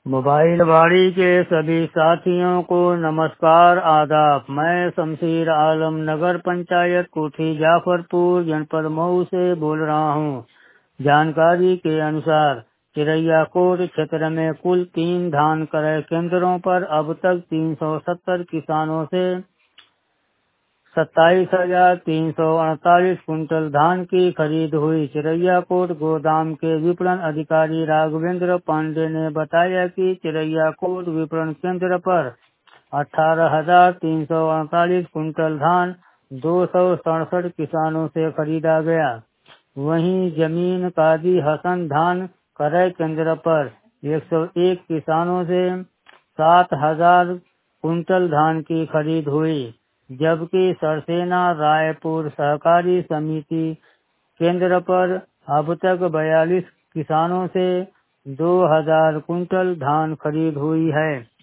Mobile वाड़ी के सभी साथियों को नमस्कार आदाब। मैं शमशीर आलम नगर पंचायत कोठी जाफरपुर जनपद मऊ से बोल रहा हूँ। जानकारी के अनुसार चिरैयाकोट क्षेत्र में कुल 3 धान क्रय केंद्रों पर अब तक 370 किसानों से 27,348 कुंटल धान की खरीद हुई। चिरैयाकोट गोदाम के विपणन अधिकारी राघवेंद्र पांडे ने बताया कि चिरैयाकोट विपणन केंद्र पर 18,348 कुंटल धान 267 किसानों से खरीदा गया। वहीं जमीन कादी हसन धान क्रय केंद्र पर 101 किसानों से 7,000 कुंटल धान की खरीद हुई, जबकि सरसेना रायपुर सहकारी समिति केंद्र पर अब तक 42 किसानों से 2,000 कुंटल धान खरीद हुई है।